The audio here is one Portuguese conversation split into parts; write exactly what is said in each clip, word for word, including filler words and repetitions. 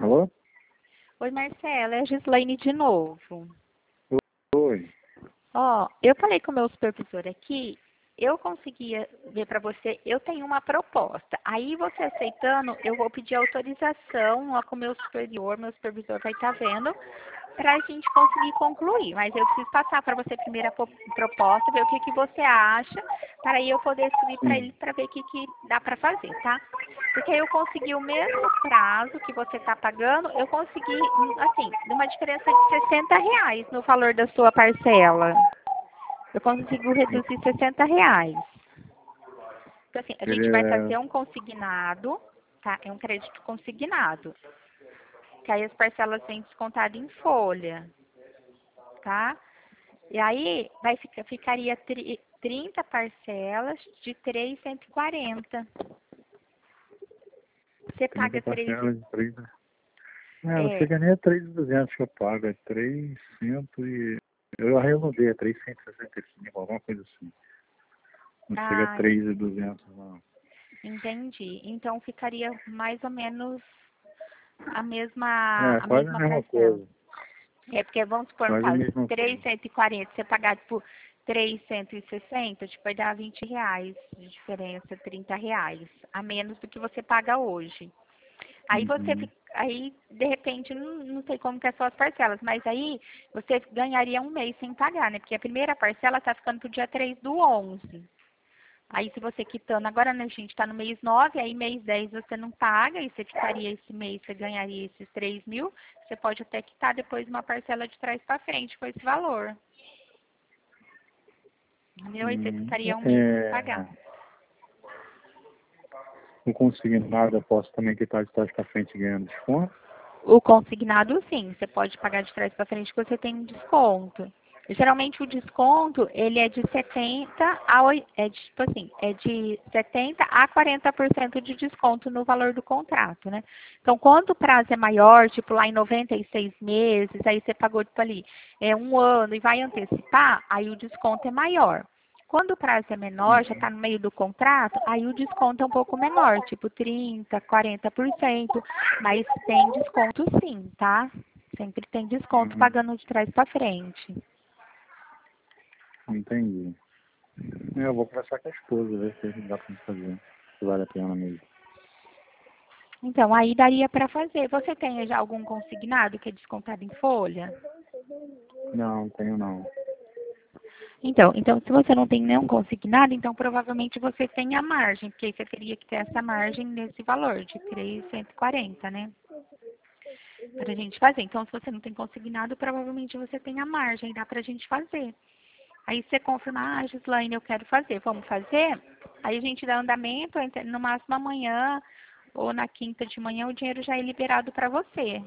Alô? Oi, Marcela, é a Gislaine de novo. Oi. Ó, eu falei com o meu supervisor aqui, eu conseguia ver para você, eu tenho uma proposta. Aí você aceitando, eu vou pedir autorização lá com o meu superior, meu supervisor vai estar vendo, para a gente conseguir concluir. Mas eu preciso passar para você primeiro a po- proposta, ver o que, que você acha, para aí eu poder subir para Sim. ele para ver o que, que dá para fazer, tá? Porque eu consegui o mesmo prazo que você está pagando, eu consegui, hum, assim, uma diferença de sessenta reais no valor da sua parcela. Eu consigo reduzir sessenta reais. Então, assim, a gente vai Seria... fazer um consignado, tá? É um crédito consignado. Que aí as parcelas vêm descontadas em folha, tá? E aí vai ficar, ficaria tri, trinta parcelas de três mil cento e quarenta. Você trinta paga três e... parcelas de trinta. É, não É, chega nem a três mil e duzentos que eu pago, é trezentos e... Eu arredondei, é trezentos e sessenta e cinco, alguma coisa assim. Não chega a ah, três mil e duzentos, não. entendi. Então ficaria mais ou menos a mesma, É, a quase a mesma mesma parcela. coisa. É porque, vamos supor, no Quase a caso, mesma coisa. trezentos e quarenta, você pagar por trezentos e sessenta, tipo, vai dar vinte reais de diferença, trinta reais, a menos do que você paga hoje. Aí você, Uhum. fi- aí, de repente, não, não sei como que é só as parcelas, mas aí você ganharia um mês sem pagar, né? Porque a primeira parcela tá ficando pro dia três do onze. Aí, se você quitando, agora né, a gente está no mês nove, aí mês dez você não paga, e você quitaria esse mês, você ganharia esses três mil, você pode até quitar depois uma parcela de trás para frente com esse valor. Entendeu? Aí você Hum, ficaria um mês sem pagar. é... No consignado eu posso também quitar de trás pra frente ganhando desconto? O consignado, sim, você pode pagar de trás para frente que você tem um desconto. Geralmente o desconto, ele é de setenta a oi- é de, tipo assim, é de setenta a quarenta por cento de desconto no valor do contrato, né? Então, quando o prazo é maior, tipo lá em noventa e seis meses, aí você pagou tipo ali, é um ano e vai antecipar, aí o desconto é maior. Quando o prazo é menor, já está no meio do contrato, aí o desconto é um pouco menor, tipo trinta, quarenta por cento, mas tem desconto sim, tá? Sempre tem desconto Uhum. pagando de trás para frente. Entendi. É, eu vou conversar com a esposa, ver se dá pra fazer. Se vale a pena mesmo. Então, aí daria para fazer. Você tem já algum consignado que é descontado em folha? Não, tenho não. Então, então, se você não tem nenhum consignado, então provavelmente você tem a margem, porque aí você teria que ter essa margem nesse valor de três mil cento e quarenta, né? Para a gente fazer. Então, se você não tem consignado, provavelmente você tem a margem, dá para a gente fazer. Aí você confirma, ah, Gislaine, eu quero fazer, vamos fazer? Aí a gente dá andamento, entre- no máximo amanhã ou na quinta de manhã o dinheiro já é liberado para você.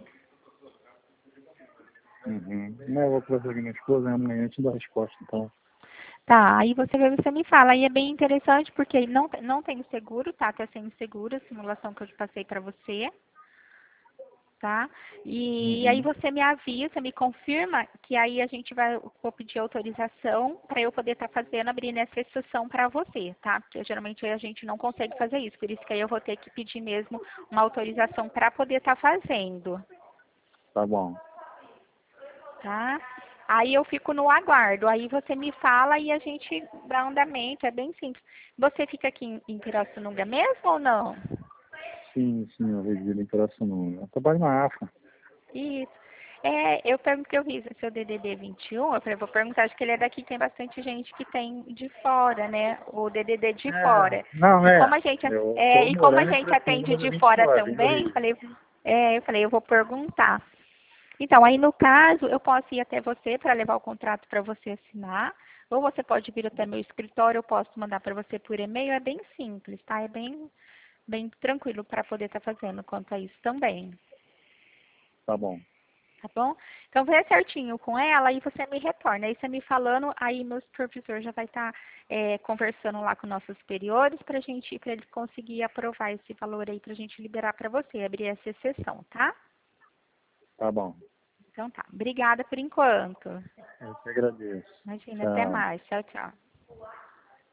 Uhum. Não, eu vou conversar com a minha esposa, né, amanhã eu te dou a resposta, então. Tá, aí você vê, você me fala. Aí é bem interessante porque não, não tem seguro, tá? Tá sem seguro, a simulação que eu passei para você, tá? E aí Uhum. você me avisa, me confirma que aí a gente vai vou pedir autorização para eu poder estar fazendo, abrindo essa exceção para você, tá? Porque geralmente a gente não consegue fazer isso, por isso que aí eu vou ter que pedir mesmo uma autorização para poder estar fazendo, Tá bom. tá? Aí eu fico no aguardo, aí você me fala e a gente dá andamento, é bem simples. Você fica aqui em, em Pirassununga mesmo ou não? Sim, sim, eu resido em Pirassununga. Eu trabalho na AFA. Isso. É, eu perguntei, eu vi seu D D D vinte e um, eu falei, vou perguntar, acho que ele é daqui, tem bastante gente que tem de fora, né? O D D D de É, fora. não, E como é. a gente, Eu é, tô e como a morando em gente atende Pirassununga há de vinte fora horas, vim do também, Rio. falei, é, eu falei, eu vou perguntar. Então, aí no caso, eu posso ir até você para levar o contrato para você assinar, ou você pode vir até meu escritório, eu posso mandar para você por e-mail, é bem simples, tá? É bem, bem tranquilo para poder estar fazendo quanto a isso também. Tá bom. Tá bom? Então, vê certinho com ela e você me retorna. Aí você me falando, aí meu supervisor já vai estar é, conversando lá com nossos superiores para gente, para ele conseguir aprovar esse valor aí para a gente liberar para você, abrir essa exceção, tá? Tá bom. Então tá. Obrigada por enquanto. Eu te agradeço. Imagina, até Tchau. mais. Tchau, tchau.